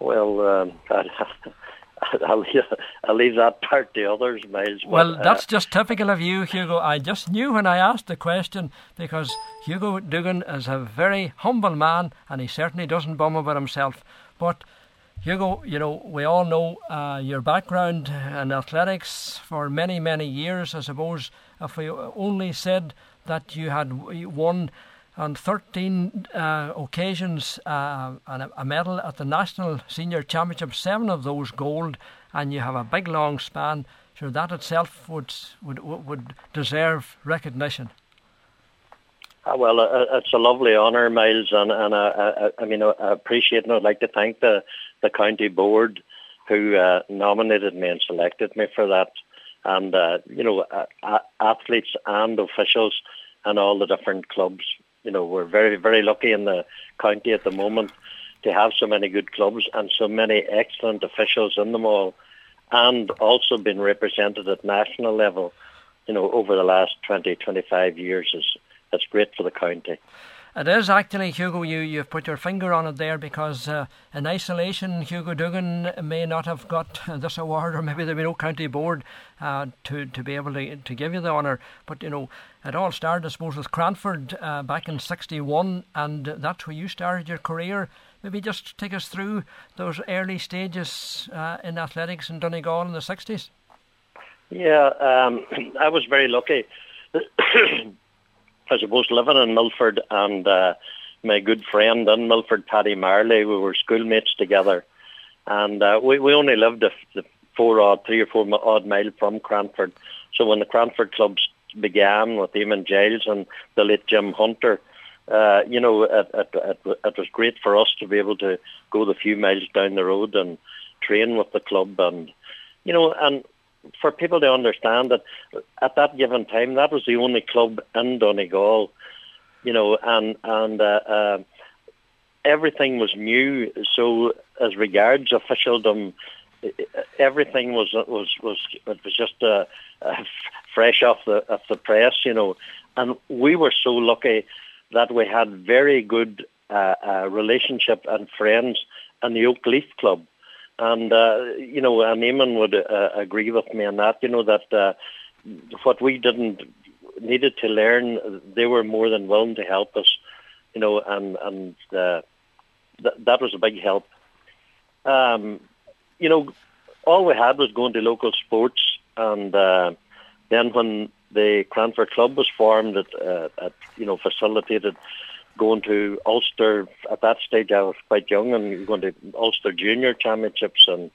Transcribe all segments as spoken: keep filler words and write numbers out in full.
Well, um, I'll, leave, I'll leave that part to others, Miles. But, well, that's uh, just typical of you, Hugo. I just knew when I asked the question, because Hugo Duggan is a very humble man, and he certainly doesn't bum about himself. But Hugo, you know, we all know uh, your background in athletics for many, many years. I suppose if we only said that you had won on thirteen uh, occasions uh, a, a medal at the National Senior Championship, seven of those gold, and you have a big long span, sure that itself would would would deserve recognition. Uh, well, uh, it's a lovely honour, Miles, and, and uh, I, I mean, I appreciate it, and I'd like to thank the, the county board who uh, nominated me and selected me for that, and, uh, you know, uh, athletes and officials and all the different clubs. You know, we're very, very lucky in the county at the moment to have so many good clubs and so many excellent officials in them all, and also been represented at national level, you know, over the last twenty, twenty-five years is It's great for the county. It is actually, Hugo, you, you've put your finger on it there, because uh, in isolation, Hugo Duggan may not have got this award, or maybe there be no county board uh, to, to be able to, to give you the honour. But, you know, it all started, I suppose, with Cranford uh, back in sixty-one, and that's where you started your career. Maybe just take us through those early stages uh, in athletics in Donegal in the sixties. Yeah, um, I was very lucky. I suppose living in Milford, and uh, my good friend in Milford, Paddy Marley, we were schoolmates together, and uh, we we only lived a, a four odd, three or four odd mile from Cranford. So when the Cranford clubs began with Eamon Giles and the late Jim Hunter, uh, you know, it, it, it, it was great for us to be able to go the few miles down the road and train with the club, and you know, and. For people to understand that at that given time, that was the only club in Donegal, you know, and and uh, uh, everything was new. So as regards officialdom, everything was was was it was just uh, uh, fresh off the off the press, you know, and we were so lucky that we had very good uh, uh, relationship and friends in the Oak Leaf Club. And, uh, you know, and Eamon would uh, agree with me on that, you know, that uh, what we didn't needed to learn, they were more than willing to help us, you know, and, and uh, th- that was a big help. Um, you know, all we had was going to local sports, and uh, then when the Cranford Club was formed, it, uh, it, you know, facilitated going to Ulster. At that stage I was quite young, and going to Ulster Junior Championships, and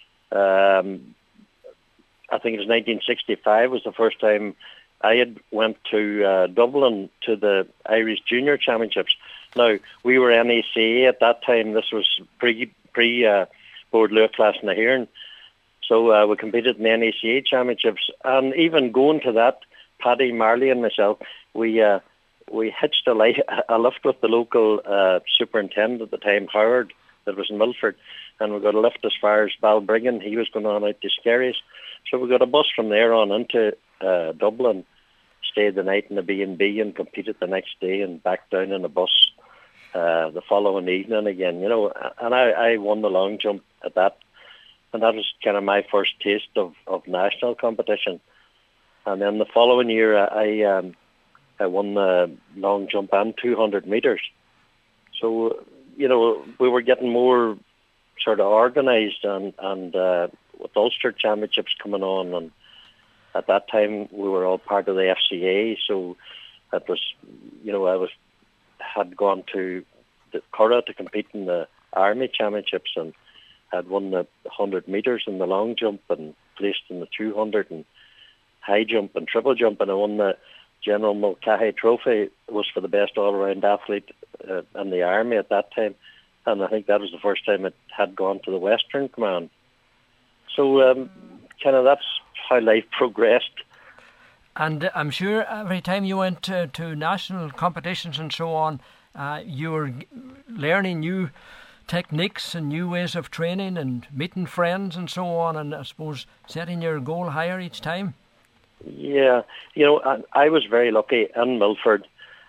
um, I think it was nineteen sixty-five was the first time I had went to uh, Dublin to the Irish Junior Championships. Now, we were N A C A at that time. This was pre, pre uh, Board Lua Class na HÉireann. So uh, we competed in the N A C A Championships, and even going to that, Paddy Marley and myself, we uh, we hitched a, light, a lift with the local uh, superintendent at the time, Howard, that was in Milford, and we got a lift as far as Balbriggan. He was going on out to Skerries. So we got a bus from there on into uh, Dublin, stayed the night in the B and B and competed the next day, and back down in a bus uh, the following evening again, you know. And I, I won the long jump at that, and that was kind of my first taste of, of national competition. And then the following year, I um, I won the long jump and two hundred metres. So, you know, we were getting more sort of organised, and, and uh, with Ulster Championships coming on, and at that time we were all part of the F C A, so it was, you know, I was had gone to the Curragh to compete in the Army Championships, and had won the one hundred metres in the long jump, and placed in the two hundred and high jump and triple jump, and I won the General Mulcahy Trophy. Was for the best all-round athlete uh, in the Army at that time, and I think that was the first time it had gone to the Western Command. So um, kind of that's how life progressed. And I'm sure every time you went to, to national competitions and so on, uh, you were learning new techniques and new ways of training and meeting friends and so on, and I suppose setting your goal higher each time. Yeah, you know, I, I was very lucky in Milford.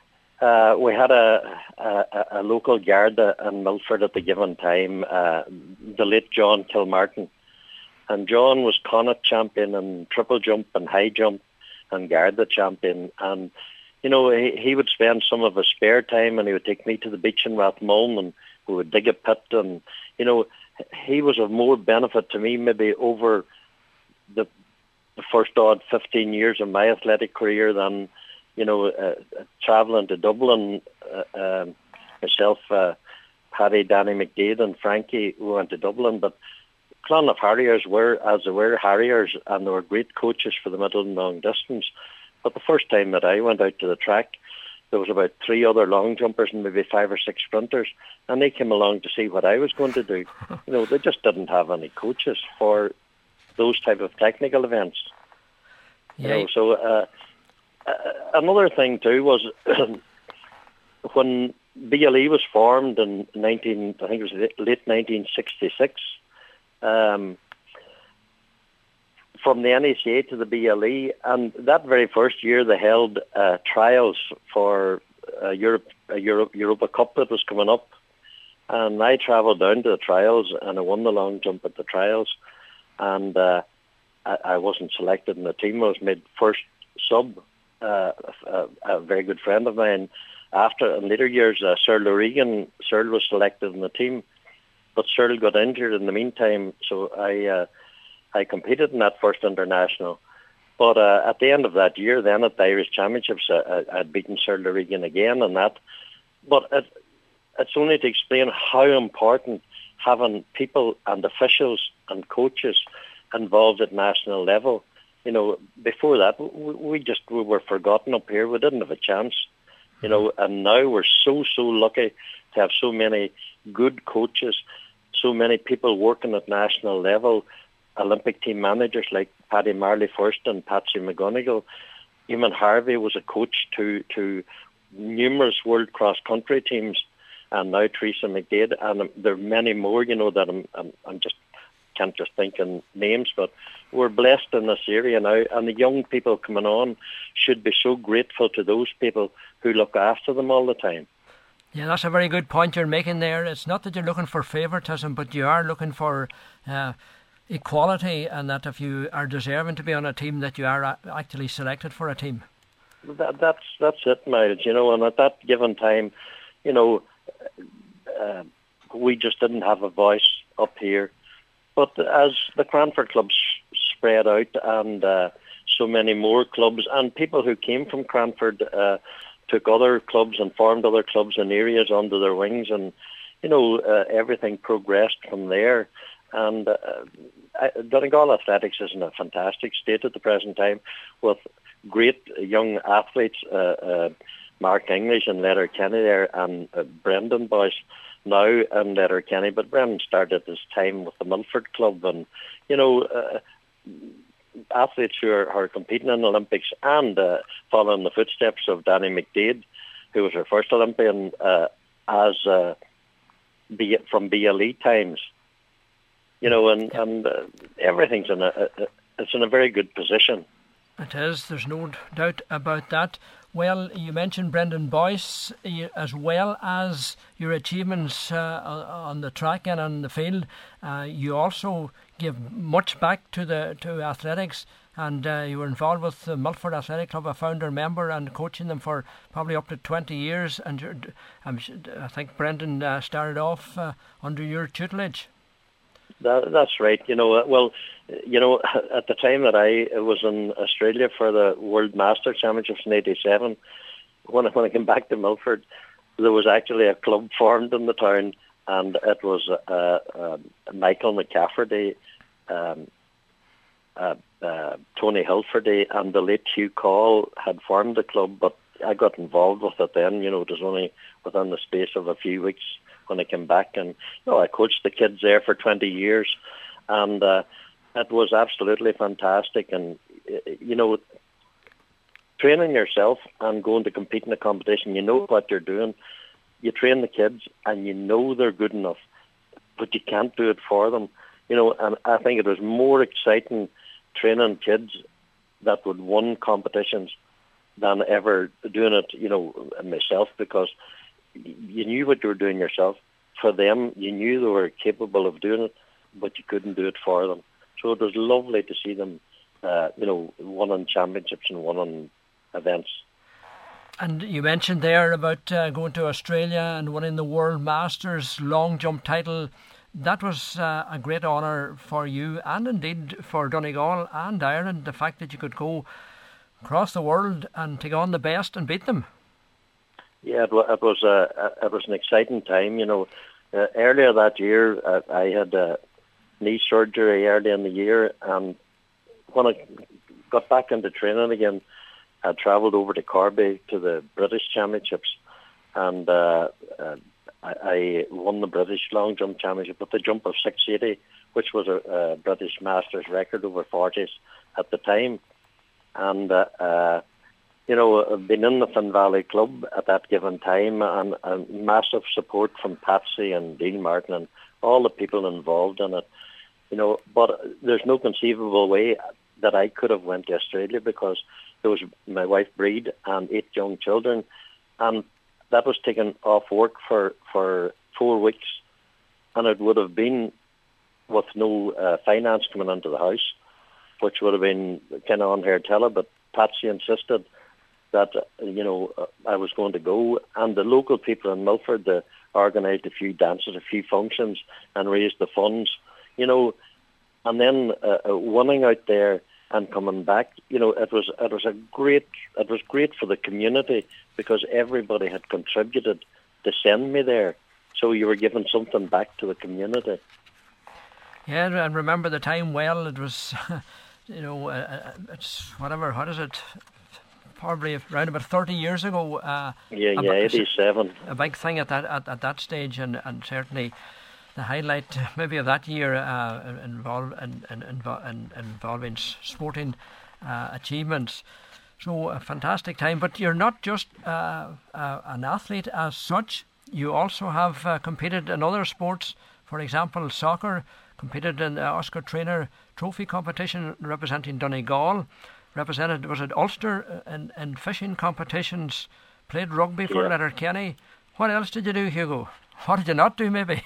Uh, we had a, a, a local Garda in Milford at the given time, uh, the late John Kilmartin. And John was Connacht champion and triple jump and high jump and Garda champion. And, you know, he, he would spend some of his spare time and he would take me to the beach in Rathmullen and we would dig a pit. And, you know, he was of more benefit to me maybe over the, the first odd fifteen years of my athletic career than, you know, uh, travelling to Dublin, uh, um, myself, uh, Paddy, Danny McDade and Frankie, we went to Dublin. But Clonliffe Harriers were, as they were, Harriers, and they were great coaches for the middle and long distance. But the first time that I went out to the track, there was about three other long jumpers and maybe five or six sprinters, and they came along to see what I was going to do. You know, they just didn't have any coaches for those type of technical events. You yeah. know, so... Uh, Uh, another thing too was when B L E was formed in nineteen, I think it was late nineteen sixty-six. Um, from the N A C A to the B L E, and that very first year they held uh, trials for uh, Europe, uh, Europe, Europa Cup that was coming up, and I travelled down to the trials and I won the long jump at the trials, and uh, I, I wasn't selected in the team. I was made first sub. Uh, a, a very good friend of mine, after in later years, uh, Cyril O'Regan, Cyril was selected in the team, but Cyril got injured in the meantime, so I uh, I competed in that first international. But uh, at the end of that year, then at the Irish Championships, uh, I'd beaten Cyril O'Regan again and that. But it, it's only to explain how important having people and officials and coaches involved at national level. You know, before that, we just we were forgotten up here. We didn't have a chance, you know, and now we're so, so lucky to have so many good coaches, so many people working at national level, Olympic team managers like Paddy Marley first and Patsy McGonigal. Eamon Harvey was a coach to, to numerous world cross-country teams, and now Teresa McDade, and there are many more, you know, that I'm, I'm, I'm just can't just think in names, but we're blessed in this area now, and the young people coming on should be so grateful to those people who look after them all the time. Yeah, that's a very good point you're making there. It's not that you're looking for favouritism, but you are looking for uh, equality, and that if you are deserving to be on a team, that you are actually selected for a team. That, that's that's it, Miles, you know, and at that given time, you know, uh, we just didn't have a voice up here. But as the Cranford clubs spread out and uh, so many more clubs and people who came from Cranford uh, took other clubs and formed other clubs in areas under their wings, and, you know, uh, everything progressed from there. And uh, Donegal Athletics is in a fantastic state at the present time with great young athletes, uh, uh, Mark English and Letterkenny there, and uh, Brendan Boyce now in Letterkenny, but Brendan started his time with the Milford Club, and, you know, uh, athletes who are, are competing in the Olympics and uh, following the footsteps of Danny McDade, who was her first Olympian uh, as uh, B- from B L E times, you know, and, and uh, everything's in a, a it's in a very good position. It is, there's no doubt about that. Well, you mentioned Brendan Boyce, as well as your achievements uh, on the track and on the field. Uh, you also give much back to the to athletics, and uh, you were involved with the Milford Athletic Club, a founder member, and coaching them for probably up to twenty years. And I'm, I think Brendan uh, started off uh, under your tutelage. That, that's right. You know, well, you know, at the time that I was in Australia for the World Master Championships in eighty-seven, when I, when I came back to Milford, there was actually a club formed in the town, and it was uh, uh, Michael McCafferty, um, uh, uh, Tony Hilferty, and the late Hugh Call had formed the club, but I got involved with it then. You know, it was only within the space of a few weeks when I came back, and, you know, I coached the kids there for twenty years, and uh, it was absolutely fantastic. And, you know, training yourself and going to compete in a competition, you know what you're doing. You train the kids and you know they're good enough, but you can't do it for them. You know, and I think it was more exciting training kids that would win competitions than ever doing it, you know, myself, because you knew what you were doing yourself. For them, you knew they were capable of doing it, but you couldn't do it for them. So it was lovely to see them, uh, you know, winning championships and winning events. And you mentioned there about uh, going to Australia and winning the World Masters long jump title. That was uh, a great honour for you, and indeed for Donegal and Ireland, the fact that you could go across the world and take on the best and beat them. Yeah, it, it was a it was an exciting time. You know, uh, earlier that year, uh, I had uh, knee surgery early in the year, and when I got back into training again, I travelled over to Corby to the British Championships, and uh, uh, I, I won the British long jump championship with the jump of six eighty, which was a, a British Masters record over forties at the time. And uh, uh, you know, I've been in the Finn Valley Club at that given time, and, and massive support from Patsy and Dean Martin and all the people involved in it. You know, but there's no conceivable way that I could have went to Australia, because there was my wife Breed and eight young children, and that was taken off work for, for four weeks, and it would have been with no uh, finance coming into the house, which would have been kind of unheard of. But Patsy insisted that, you know, I was going to go, and the local people in Milford, they organised a few dances, a few functions, and raised the funds, you know, and then uh, winning out there and coming back, you know, it was it was a great it was great for the community, because everybody had contributed to send me there, so you were giving something back to the community. Yeah, and remember the time well. It was, you know, uh, it's whatever. What is it? Probably around about thirty years ago. Uh, yeah, yeah, eighty-seven. A big thing at that at, at that stage, and, and certainly the highlight maybe of that year uh, involve, in, in, in, involving sporting uh, achievements. So a fantastic time. But you're not just uh, uh, an athlete as such. You also have uh, competed in other sports. For example, soccer. Competed in the Oscar Traynor Trophy competition representing Donegal. Represented, was it Ulster in, in fishing competitions. Played rugby for yeah. Letterkenny. What else did you do, Hugo? What did you not do, maybe?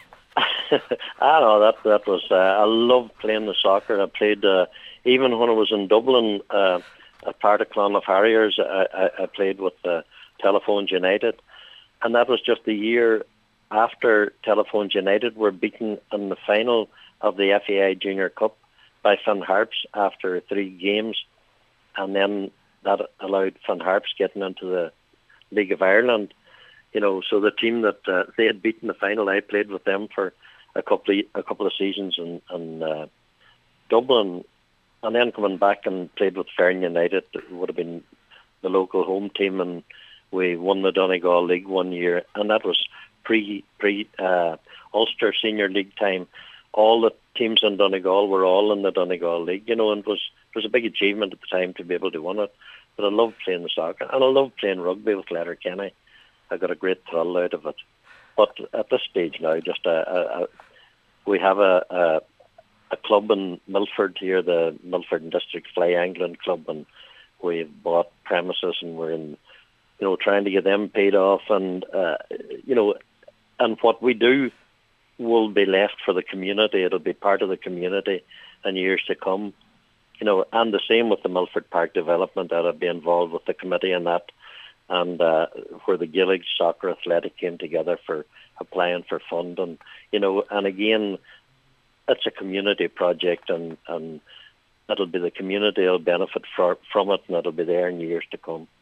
I know that that was. Uh, I loved playing the soccer. I played uh, even when I was in Dublin, uh, at part of Clonmel Harriers. I, I, I played with uh, Telephones United, and that was just the year after Telephones United were beaten in the final of the F A I Junior Cup by Finn Harps after three games, and then that allowed Finn Harps getting into the League of Ireland. You know, so the team that uh, they had beaten the final, I played with them for a couple of, a couple of seasons in, in uh, Dublin, and then coming back and played with Ferrin United. It would have been the local home team, and we won the Donegal League one year, and that was pre pre uh, Ulster Senior League time. All the teams in Donegal were all in the Donegal League, you know, and it was it was a big achievement at the time to be able to win it. But I loved playing the soccer, and I loved playing rugby with Letterkenny. I got a great thrill out of it. But at this stage now, just a, a, a we have a, a a club in Milford here, the Milford District Fly Angling Club, and we've bought premises, and we're in, you know, trying to get them paid off, and uh, you know, and what we do will be left for the community. It'll be part of the community in years to come, you know. And the same with the Milford Park development. That I'd be involved with the committee in that, and uh, where the Gaelic Soccer Athletic came together for applying for funding, you know. And again, it's a community project, and, and it'll be the community will benefit for, from it, and it'll be there in years to come.